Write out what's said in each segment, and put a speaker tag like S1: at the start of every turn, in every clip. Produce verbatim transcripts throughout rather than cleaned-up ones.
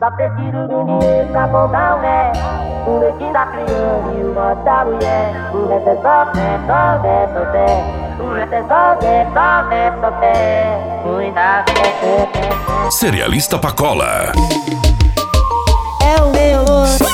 S1: Só preciso de um dinheiro pra comprar um ré, o leitinho da criança e o mote da mulher. O resto é só fé, só fé, só fé. O resto é só fé, só fé, só fé. Muita fé, fé, fé, fé.
S2: Cerealista Pacola.
S1: É o meu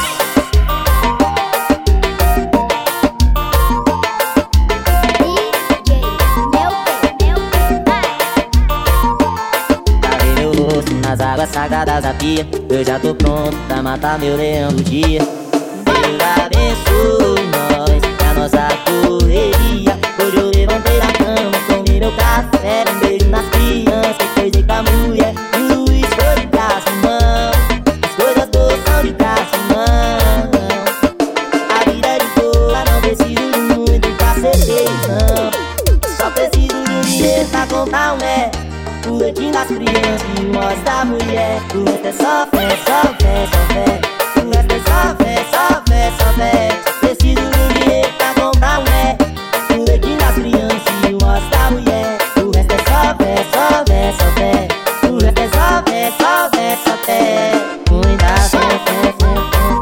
S3: nas águas sagradas da pia, eu já tô pronto pra matar meu leão do dia. Deus abençoe nós, a nossa correria. Hoje eu levantei da cama, tomei meu café, um beijo nas crianças, coisei com a mulher. Luiz foi de braço, mão, as coisas boas são de braço, mão. A vida é de boa, não preciso de muito pra ser feliz, não. Só preciso de um dinheiro pra comprar um mé, o leitinho das crianças e o moço da mulher. O resto é só fé, só fé, só fé. O resto é só fé, só fé, só fé. Preciso do dinheiro pra comprar um ré, o leitinho das crianças e o moço da mulher. O resto é só fé, só fé, só fé. O resto é só fé, só fé, só fé. Muita fé, fé, fé,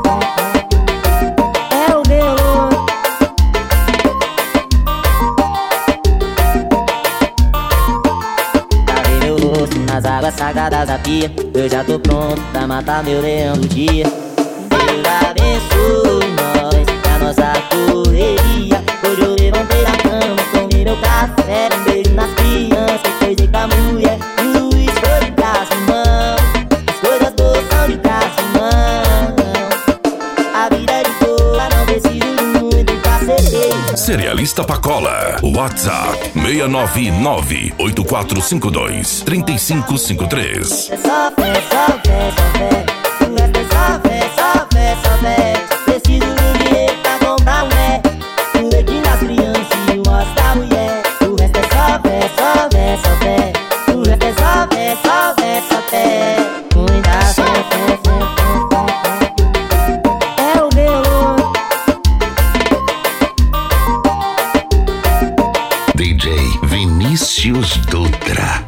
S3: fé. É o meu nas águas sagradas da pia, eu já tô pronto pra matar meu leão do dia. Deus abençoe nós, a nossa correria. Hoje eu levantei da cama, tomei meu café, um beijo nas crianças, coisei com a mulher. Luiz foi de braço, mão, as coisas boas são de braço, mão. A vida é de boa, não preciso de muito pra ser feliz.
S2: Cerealista Pacola. WhatsApp seis nove nove oito quatro cinco dois três cinco cinco três.
S1: É só fé, só fé, só fé. O resto é só fé, só fé, só fé. Preciso do dinheiro pra comprar um ré, o leitinho das crianças e o moço da mulher. O resto é só fé, só fé, só fé. O resto é só fé, só fé, só fé. Muita fé, fé, fé, fé, fé. É o meu
S2: D J Vinícius Dutra.